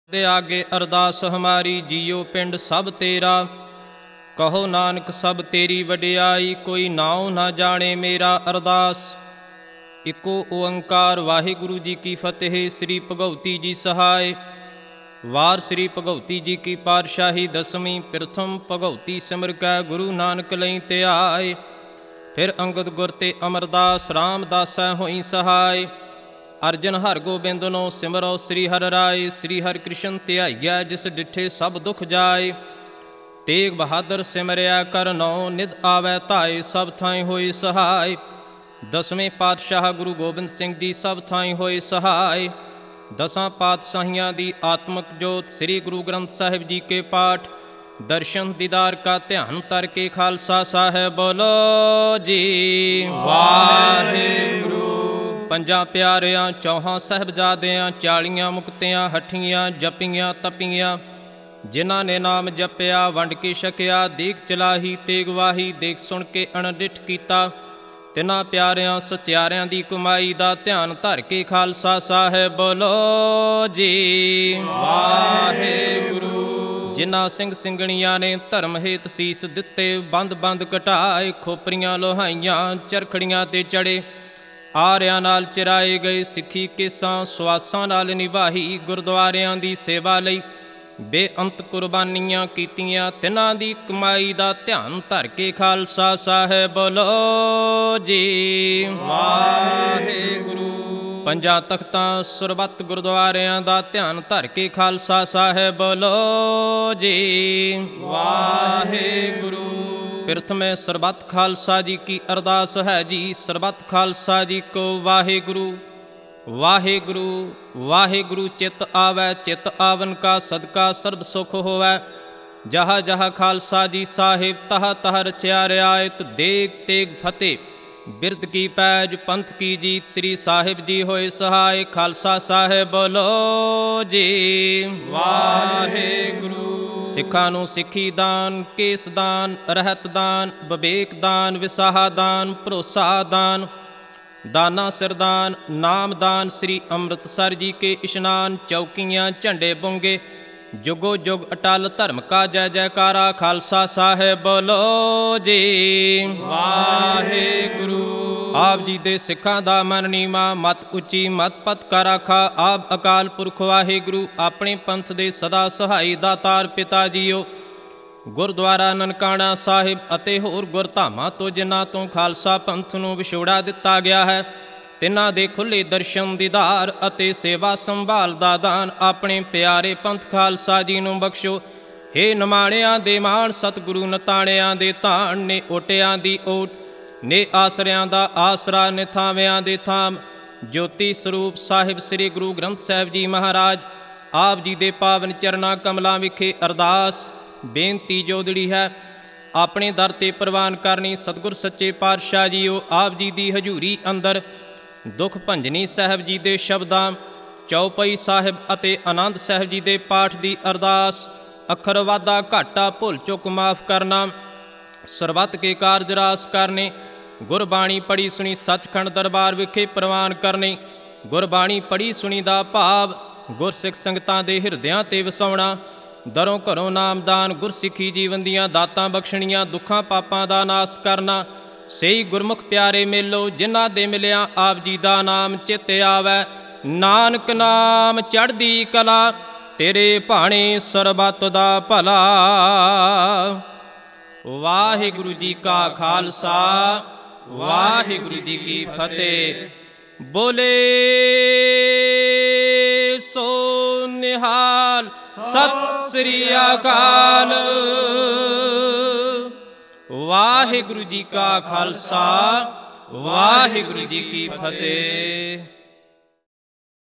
ਦੇ ਆਗੇ ਅਰਦਾਸ ਹਮਾਰੀ, ਜੀਓ ਪਿੰਡ ਸਭ ਤੇਰਾ। ਕਹੋ ਨਾਨਕ ਸਭ ਤੇਰੀ ਵਡਿਆਈ, ਕੋਈ ਨਾਉ ਨਾ ਜਾਣੇ ਮੇਰਾ। ਅਰਦਾਸ ਇਕੋ ਓੰਕਾਰ ਵਾਹਿਗੁਰੂ ਜੀ ਕੀ ਫਤਿਹ। ਸ੍ਰੀ ਭਗਉਤੀ ਜੀ ਸਹਾਇ। ਵਾਰ ਸ੍ਰੀ ਭਗਉਤੀ ਜੀ ਕੀ ਪਾਤਸ਼ਾਹੀ ਦਸਵੀਂ। ਪ੍ਰਥਮ ਭਗਉਤੀ ਸਿਮਰ ਕੈ ਗੁਰੂ ਨਾਨਕ ਲਈ ਧਿਆਏ। ਫਿਰ ਅੰਗਦ ਗੁਰ ਤੇ ਅਮਰਦਾਸ, ਰਾਮਦਾਸੈ ਹੋਈ ਸਹਾਇ। ਅਰਜਨ ਹਰ ਗੋਬਿੰਦਨੋ ਸਿਮਰੋ ਸ੍ਰੀ ਹਰਿ ਰਾਏ। ਸ੍ਰੀ ਹਰਿ ਕ੍ਰਿਸ਼ਨ ਧਿਆਈਐ ਜਿਸ ਡਿਠੇ ਸਭ ਦੁਖ ਜਾਏ। ਤੇਗ ਬਹਾਦਰ ਸਿਮਰਿਆ ਕਰ ਨੌ, ਨਿਧ ਆਵੈ ਧਾਏ ਸਭ ਥਾਈਂ ਹੋਏ ਸਹਾਇ। ਦਸਵੇਂ ਪਾਤਸ਼ਾਹ ਗੁਰੂ ਗੋਬਿੰਦ ਸਿੰਘ ਜੀ ਸਭ ਥਾਈਂ ਹੋਏ ਸਹਾਇ। ਦਸਾਂ ਪਾਤਸ਼ਾਹੀਆਂ ਦੀ ਆਤਮਕ ਜੋਤ, ਸ੍ਰੀ ਗੁਰੂ ਗ੍ਰੰਥ ਸਾਹਿਬ ਜੀ ਕੇ ਪਾਠ। ਦਰਸ਼ਨ ਦੀਦਾਰ ਕਾ ਧਿਆਨ ਤਰ ਕੇ ਖਾਲਸਾ ਸਾਹਿਬ ਬੋਲੋ ਜੀ ਵਾਹਿਗੁਰੂ। ਪੰਜਾਂ ਪਿਆਰਿਆਂ ਚੌਹਾਂ ਸਾਹਿਬਜ਼ਾਦਿਆਂ, 40 ਮੁਕਤਿਆਂ ਹਠੀਆਂ ਜਪੀਆਂ ਤਪੀਆਂ। ਜਿਨ੍ਹਾਂ ਨੇ ਨਾਮ ਜਪਿਆ ਵੰਡ ਕੇ ਛਕਿਆ, ਦੇਗ ਚਲਾਹੀ ਤੇਗ ਵਾਹੀ, ਦੇਖ ਸੁਣ ਕੇ ਅਣਡਿੱਠ ਕੀਤਾ। ਤਿੰਨਾਂ ਪਿਆਰਿਆਂ ਸਚਿਆਰਿਆਂ ਦੀ ਕਮਾਈ ਦਾ ਧਿਆਨ ਧਰ ਕੇ ਖਾਲਸਾ ਸਾਹਿਬ ਬੋਲੋ ਜੀ ਵਾਹਿਗੁਰੂ। ਜਿਨ੍ਹਾਂ ਸਿੰਘ ਸਿੰਘਣੀਆਂ ਨੇ ਧਰਮ ਹੇਤ ਸੀਸ ਦਿੱਤੇ, ਬੰਦ ਬੰਦ ਘਟਾਏ, ਖੋਪਰੀਆਂ ਲੋਹਾਈਆਂ ਚਰਖੜੀਆਂ ਤੇ ਚੜੇ। ਆਰਿਆਂ ਨਾਲ ਚਰਾਏ ਗਏ, ਸਿੱਖੀ ਕੇਸਾਂ ਸੁਆਸਾਂ ਨਾਲ ਨਿਭਾਈ। ਗੁਰਦੁਆਰਿਆਂ ਦੀ ਸੇਵਾ ਲਈ ਬੇਅੰਤ ਕੁਰਬਾਨੀਆਂ ਕੀਤੀਆਂ। ਤਿੰਨਾਂ ਦੀ ਕਮਾਈ ਦਾ ਧਿਆਨ ਧਰ ਕੇ ਖਾਲਸਾ ਸਾਹਿਬ ਬੋਲੋ ਜੀ ਵਾਹਿਗੁਰੂ। ਪੰਜਾਂ ਤਖਤਾਂ ਸਰਬੱਤ ਗੁਰਦੁਆਰਿਆਂ ਦਾ ਧਿਆਨ ਧਰ ਕੇ ਖਾਲਸਾ ਸਾਹਿਬ ਬੋਲੋ ਜੀ ਵਾਹਿਗੁਰੂ। ਪ੍ਰਥਮੇ ਸਰਬੱਤ ਖਾਲਸਾ ਜੀ ਕੀ ਅਰਦਾਸ ਹੈ ਜੀ। ਸਰਬੱਤ ਖਾਲਸਾ ਜੀ ਕੋ ਵਾਹਿਗੁਰੂ। ਵਾਹਿਗੁਰੂ ਵਾਹਿਗੁਰੂ ਚਿੱਤ ਆਵੈ, ਚਿੱਤ ਆਵਨ ਕਾ ਸਦਕਾ ਸਰਬ ਸੁਖ ਹੋਵੈ। ਜਹਾ ਜਹਾ ਖਾਲਸਾ ਜੀ ਸਾਹਿਬ, ਤਹ ਤਹ ਰਚਿਆ ਰਿਆਇਤ। ਦੇਗ ਤੇਗ ਫਤਿਹ ਬਿਰਦ ਕੀ ਪੈਜ, ਪੰਥ ਕੀ ਜੀਤ। ਸ੍ਰੀ ਸਾਹਿਬ ਜੀ ਹੋਏ ਸਹਾਇ। ਖਾਲਸਾ ਸਾਹਿਬ ਬੋਲੋ ਜੀ ਵਾਹਿਗੁਰੂ। ਸਿੱਖਾਂ ਨੂੰ ਸਿੱਖੀ ਦਾਨ, ਕੇਸ ਦਾਨ, ਰਹਿਤ ਦਾਨ, ਵਿਵੇਕ ਦਾਨ, ਵਿਸਾਹਾ ਦਾਨ, ਭਰੋਸਾ ਦਾਨ, ਦਾਨਾ ਸਿਰਦਾਨ, ਨਾਮ ਦਾਨ। ਸ੍ਰੀ ਅੰਮ੍ਰਿਤਸਰ ਜੀ ਕੇ ਇਸ਼ਨਾਨ, ਚੌਕੀਆਂ ਝੰਡੇ ਬੁੰਗੇ। ਜੁਗੋ ਜੁਗ ਅਟਲ ਧਰਮ ਕਾ ਜੈ ਜੈਕਾਰਾ। ਖਾਲਸਾ ਸਾਹਿਬ ਬੋਲੋ ਜੀ ਵਾਹਿਗੁਰੂ। ਆਪ ਜੀ ਦੇ ਸਿੱਖਾਂ ਦਾ ਮਨ ਨੀਵਾਂ, ਮਤ ਉੱਚੀ ਮਤ ਪਤ ਕਾ ਰਾਖਾ। ਆਪ ਅਕਾਲ ਪੁਰਖ ਵਾਹਿਗੁਰੂ, ਆਪਣੇ ਪੰਥ ਦੇ ਸਦਾ ਸਹਾਈ ਦਾਤਾਰ ਪਿਤਾ ਜੀਓ। ਗੁਰਦੁਆਰਾ ਨਨਕਾਣਾ ਸਾਹਿਬ ਅਤੇ ਹੋਰ ਗੁਰਧਾਮਾਂ ਤੋਂ ਜਿਨ੍ਹਾਂ ਤੋਂ ਖਾਲਸਾ ਪੰਥ ਨੂੰ ਵਿਛੋੜਾ ਦਿੱਤਾ ਗਿਆ ਹੈ, ਤਿੰਨਾਂ ਦੇ ਖੁੱਲ੍ਹੇ ਦਰਸ਼ਨ ਦੀਦਾਰ ਅਤੇ ਸੇਵਾ ਸੰਭਾਲ ਦਾ ਦਾਨ ਆਪਣੇ ਪਿਆਰੇ ਪੰਥ ਖਾਲਸਾ ਜੀ ਨੂੰ ਬਖਸ਼ੋ। ਹੇ ਨਿਮਾਣਿਆਂ ਦੇ ਮਾਣ, ਸਤਿਗੁਰੂ ਨਤਾਣਿਆਂ ਦੇ ਧਾਨ ਨੇ। ਓਟਿਆਂ ਦੀ ਓਟ ਨੇ, ਆਸਰਿਆਂ ਦਾ ਆਸਰਾ ਨੇ, ਥਾਵਿਆਂ ਦੇ ਥਾਮ। ਜੋਤੀ ਸਰੂਪ ਸਾਹਿਬ ਸ੍ਰੀ ਗੁਰੂ ਗ੍ਰੰਥ ਸਾਹਿਬ ਜੀ ਮਹਾਰਾਜ, ਆਪ ਜੀ ਦੇ ਪਾਵਨ ਚਰਨਾਂ ਕਮਲਾਂ ਵਿਖੇ ਅਰਦਾਸ ਬੇਨਤੀ ਜੋਦੜੀ ਹੈ ਆਪਣੇ ਦਰ ਤੇ ਪ੍ਰਵਾਨ ਕਰਨੀ। ਸਤਿਗੁਰ ਸੱਚੇ ਪਾਤਸ਼ਾਹ ਜੀਓ, ਆਪ ਜੀ ਦੀ ਹਜ਼ੂਰੀ ਅੰਦਰ ਦੁੱਖ ਭੰਜਨੀ ਸਾਹਿਬ ਜੀ ਦੇ ਸ਼ਬਦਾਂ, ਚੌਪਈ ਸਾਹਿਬ ਅਤੇ ਆਨੰਦ ਸਾਹਿਬ ਜੀ ਦੇ ਪਾਠ ਦੀ ਅਰਦਾਸ। ਅੱਖਰ ਵਾਧਾ ਘਾਟਾ ਭੁੱਲ ਚੁੱਕ ਮਾਫ ਕਰਨਾ, ਸਰਬੱਤ ਕੇ ਕਾਰਜ ਰਾਸ ਕਰਨੇ। ਗੁਰਬਾਣੀ ਪੜ੍ਹੀ ਸੁਣੀ ਸੱਚਖੰਡ ਦਰਬਾਰ ਵਿਖੇ ਪ੍ਰਵਾਨ ਕਰਨੇ। ਗੁਰਬਾਣੀ ਪੜ੍ਹੀ ਸੁਣੀ ਦਾ ਭਾਵ ਗੁਰਸਿੱਖ ਸੰਗਤਾਂ ਦੇ ਹਿਰਦਿਆਂ ਤੇ ਵਸਾਉਣਾ। ਦਰੋਂ ਘਰੋਂ ਨਾਮਦਾਨ, ਗੁਰਸਿੱਖੀ ਜੀਵਨ ਦੀਆਂ ਦਾਤਾਂ ਬਖਸ਼ਣੀਆਂ, ਦੁੱਖਾਂ ਪਾਪਾਂ ਦਾ ਨਾਸ ਕਰਨਾ। ਸਹੀ ਗੁਰਮੁਖ ਪਿਆਰੇ ਮੇਲੋ, ਜਿਨ੍ਹਾਂ ਦੇ ਮਿਲਿਆ ਆਪ ਜੀ ਦਾ ਨਾਮ ਚਿੱਤ ਆਵੈ। ਨਾਨਕ ਨਾਮ ਚੜ੍ਹਦੀ ਕਲਾ, ਤੇਰੇ ਭਾਣੇ ਸਰਬੱਤ ਦਾ ਭਲਾ। ਵਾਹਿਗੁਰੂ ਜੀ ਕਾ ਖਾਲਸਾ, ਵਾਹਿਗੁਰੂ ਜੀ ਕੀ ਫਤਿਹ। ਬੋਲੇ ਸੋ ਨਿਹਾਲ, ਸਤਿ ਸ੍ਰੀ ਅਕਾਲ। ਵਾਹਿਗੁਰੂ ਜੀ ਕਾ ਖਾਲਸਾ, ਵਾਹਿਗੁਰੂ ਜੀ ਕੀ ਫਤਿਹ।